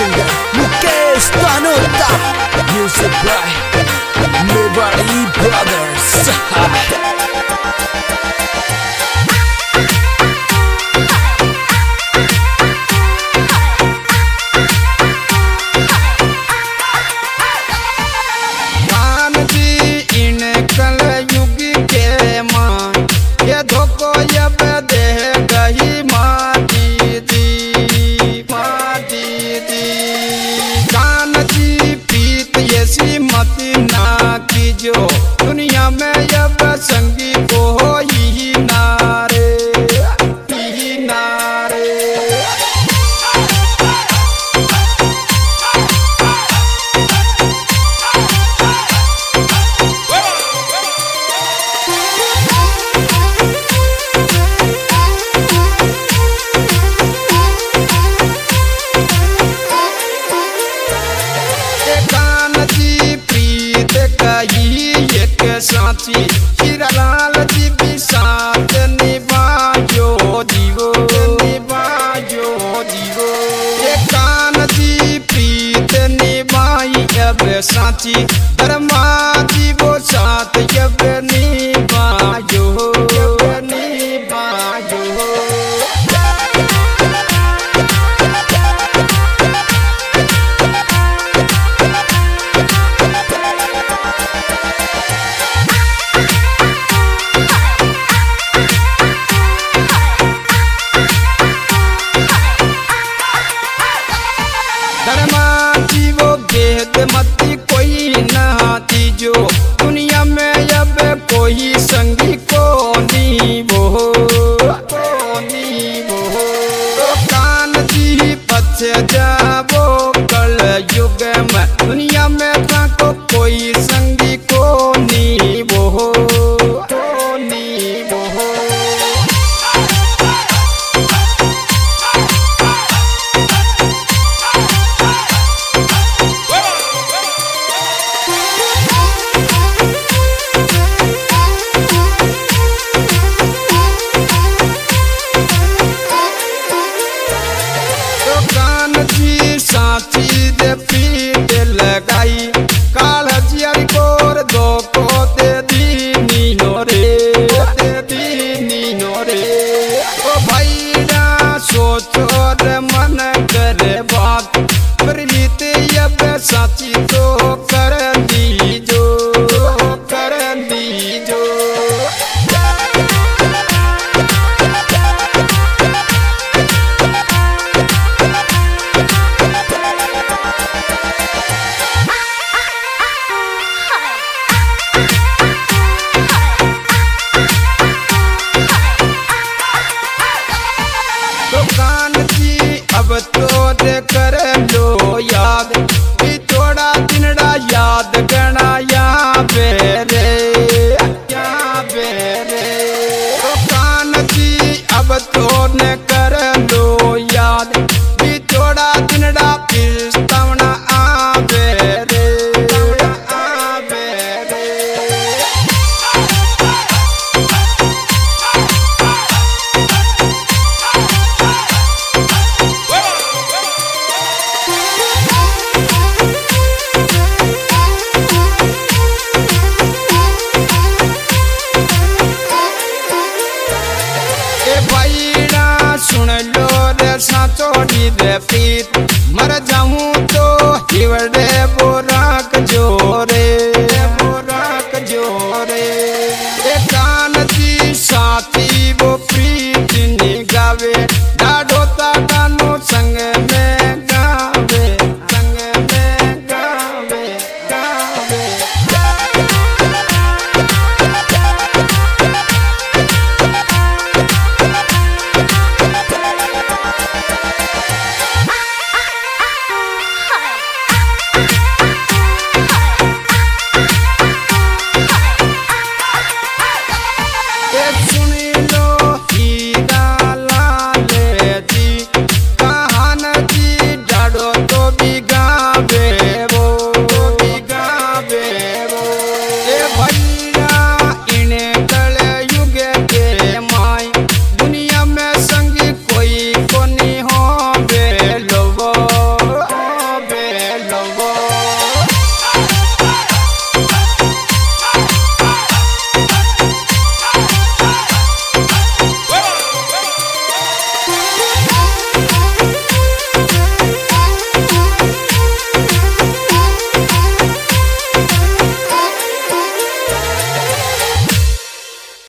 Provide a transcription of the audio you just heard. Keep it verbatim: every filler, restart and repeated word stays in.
singer Mukesh Tanota, music by Mewari Brothers. दुनिया में अब संगी को ही नारे ही नारे साची हीरालाल जी भी साथ निभायो जीवो निभायो जीवो ये कान जी प्रीत निभाई अब साची धर्मा जी वो साथ अब निभायो अब निभायो। मती कोई नहाती जो दुनिया में अब कोई संगी को नी वो को नी वो कान जी पछे जाबो कल युग में दुनिया में था को कोई संगी को नी वो को नी वो। साची दे पीट लगाई काल जियारी कोर दो को दे दी नीनो रे दे दी नीनो रे ओ भाईडा सोचो रे मन करे बात प्रीत अब साची तो कर दी जो कर दी जो। अब तो दे कर लो याद भी थोड़ा दिनड़ा याद गना या बेरे या बेरे तो कान जी अब तो ने कर लो याद भी थोड़ा दिनड़ा फिर तवना आ बेरे आ बेरे। सुन लो रे साचोड़ी रे पीत मर जाऊं तो हिवड़े बोराक जो